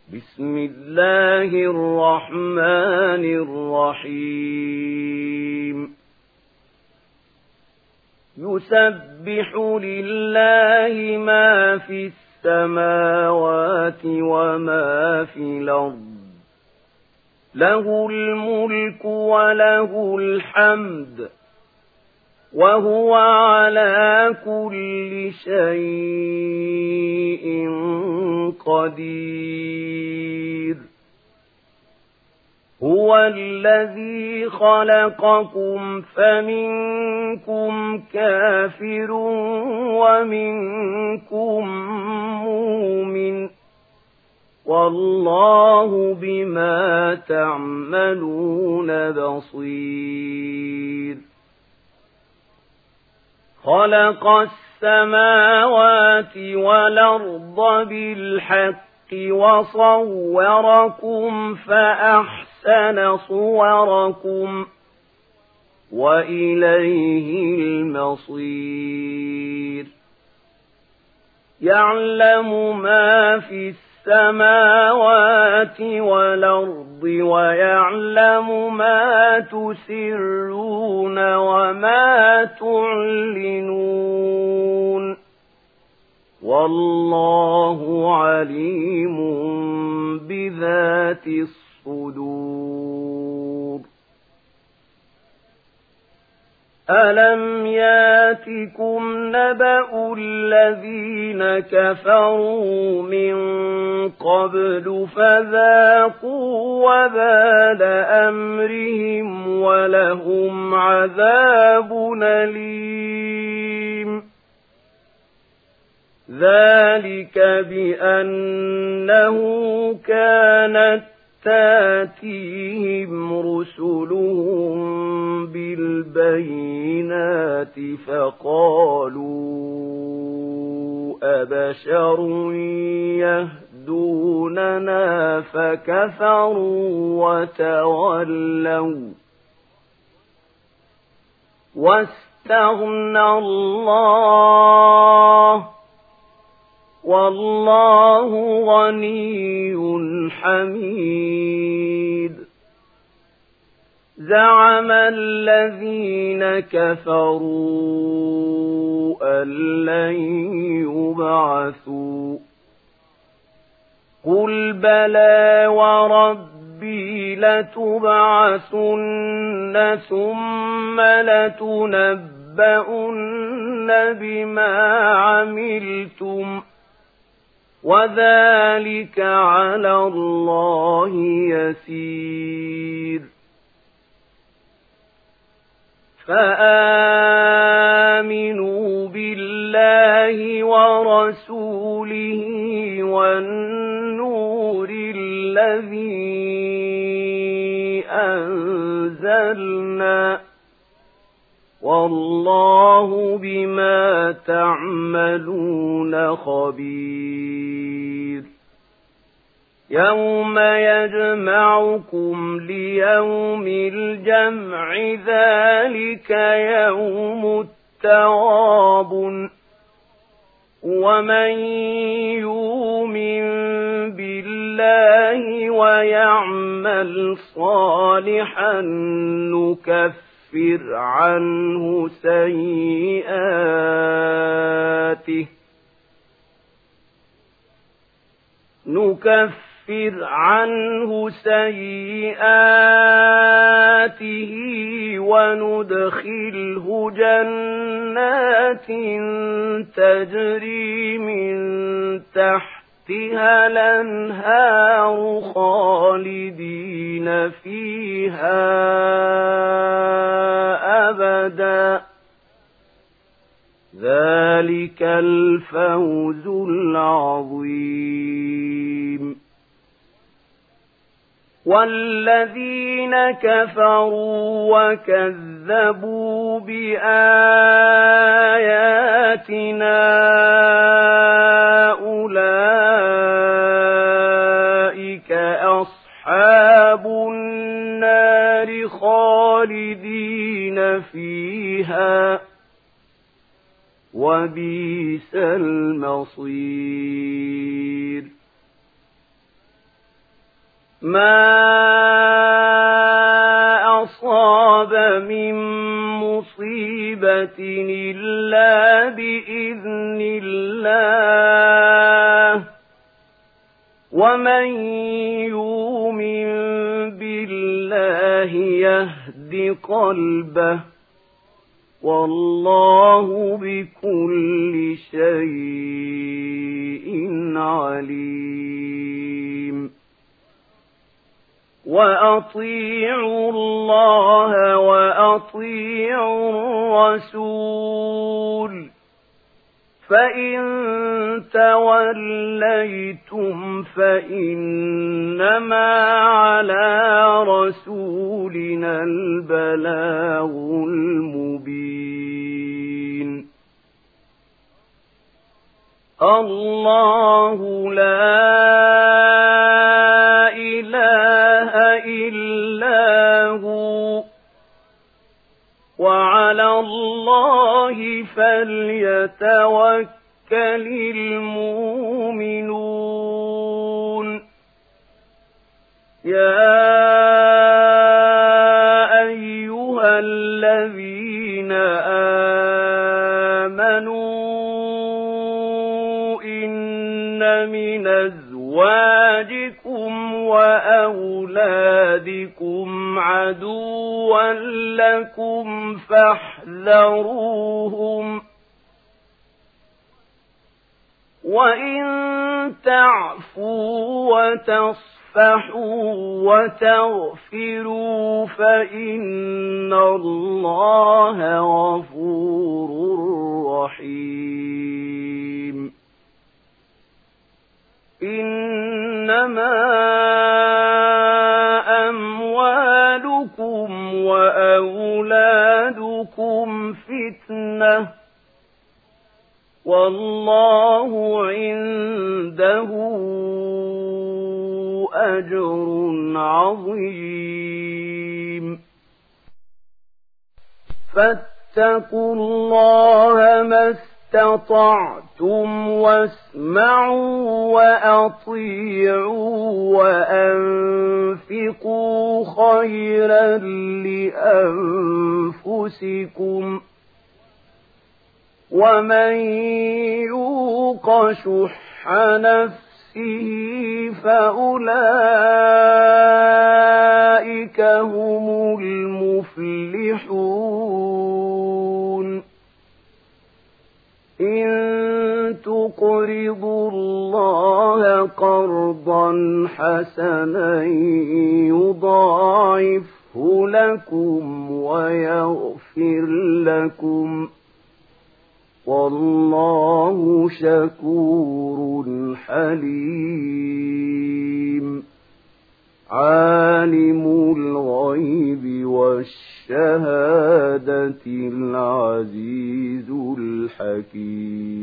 بسم الله الرحمن الرحيم يسبح لله ما في السماوات وما في الأرض له الملك وله الحمد وهو على كل شيء قدير هو الذي خلقكم فمنكم كافر ومنكم مؤمن والله بما تعملون بصير خلق السماوات والأرض بالحق وصوركم فأحسن صوركم وإليه المصير يعلم ما في السماوات والأرض ويعلم ما تسرون وما تعلنون والله عليم بذات الصدور ألم ياتكم نبأ الذين كفروا من قبل فذاقوا وبال أمرهم ولهم عذاب أليم ذلك بأنه كانت تاتيهم رسلهم بالبينات فقالوا أبشر يهدوننا فكفروا وتولوا واستغنى الله والله غني حميد زعم الذين كفروا أن لن يبعثوا قل بلى وربي لتبعثن ثم لتنبؤن بما عملتم وذلك على الله يسير فآمنوا بالله ورسوله والنور الذي أنزلنا والله بما تعملون خبير يوم يجمعكم ليوم الجمع ذلك يوم التغابن ومن يؤمن بالله ويعمل صالحا نكفر عنه سيئاته وندخله جنات تجري من تحتها الأنهار خالدين فيها أبدا ذلك الفوز العظيم والذين كفروا وكذبوا بآياتنا أولئك أصحاب النار خالدين فيها وبئس المصير ما أصاب من مصيبة إلا بإذن الله ومن يؤمن بالله يهد قلبه والله بكل شيء عليم وأطيعوا الله وأطيعوا الرسول فإن توليتم فإنما على رسولنا البلاغ المبين الله لا إله إلا هو وعلى الله فليتوكل المؤمنون يا أيها الذين آمنوا إن من أزواجكم وأولادكم عدوا لكم فاحذروهم وإن تعفوا وتصفحوا وتغفروا فإن الله غفور رحيم إنما أموالكم وأولادكم فتنة والله عنده أجر عظيم فاتقوا الله ما استطعتم واسمعوا وأطيعوا وأنفقوا خيرا لأنفسكم ومن يوق شح نفسه فأولئك هم المفلحون إن تقرضوا الله قرضا حسنا يضاعفه لكم ويغفر لكم والله شكور حليم عالم الغيب والشهادة العزيز الحكيم